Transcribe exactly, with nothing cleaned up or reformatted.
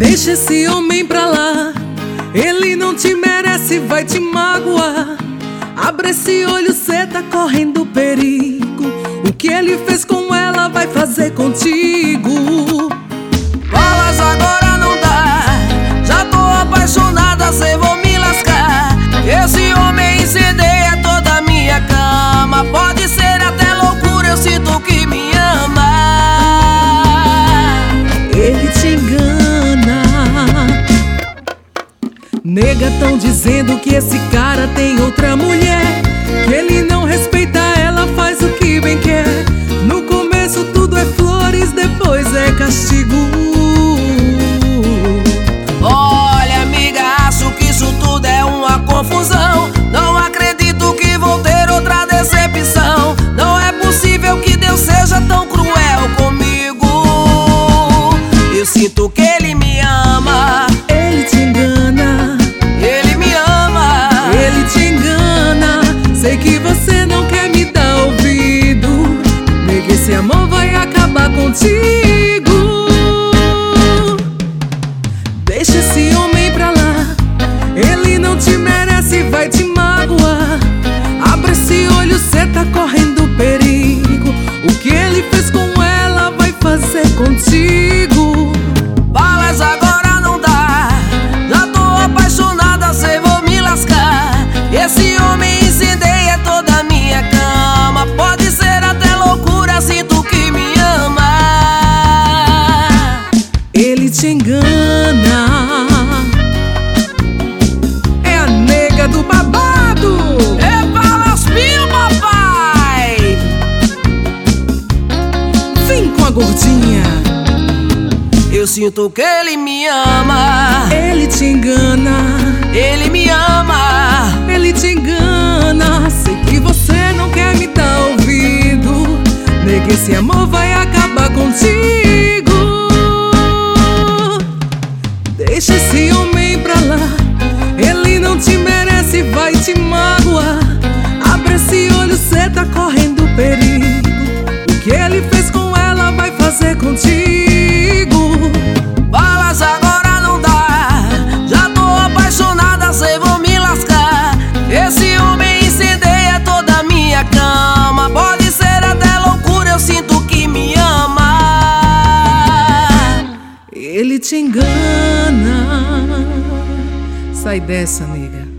Deixa esse homem pra lá, ele não te merece, vai te magoar. Abre esse olho, cê tá correndo perigo. O que ele fez com ela vai fazer contigo. Falas agora não dá, já tô apaixonada, cê vou me lascar. Esse homem incendeia toda a minha cama. Pode ser até loucura, eu sinto que me ama. Ele te engana. Nega, tão dizendo que esse cara tem outra mulher, que ele não respeita ela, faz o que bem quer. No começo tudo é flores, depois é castigo. Olha, amiga, acho que isso tudo é uma confusão. Não acredito que vou ter outra decepção. Não é possível que Deus seja tão cruel comigo. Eu sinto que ele me ama. Ele te engana. Ele me ama. Ele te engana. Sei que você não quer me dar ouvido. Nega, esse amor vai acabar contigo. Deixa esse homem pra lá, ele não te merece, vai te magoar. Abre esse olho, cê tá correndo perigo. O que ele fez com ela vai fazer contigo. Balas agora não dá, já tô apaixonada, cê vou me lascar. Esse homem incendeia toda a minha cama. Pode ser até loucura, sinto que me ama. Ele te engana. É a nega do babado. É Balaspinho, papai. Vem com a gordinha. Eu sinto que ele me ama. Ele te engana. Ele me ama. Ele te engana. Sei que você não quer me dar ouvido. Nega, esse amor vai acabar contigo. Deixa esse homem pra lá, ele não te merece, vai te magoar. Abre esse olho, cê tá correndo perigo. O que ele fez com ela vai fazer contigo. Balas agora não dá, já tô apaixonada, cê vou me lascar. Esse homem incendeia toda a minha cama. Pode ser até loucura, eu sinto que me ama. Ele te engana. Sai dessa, nega.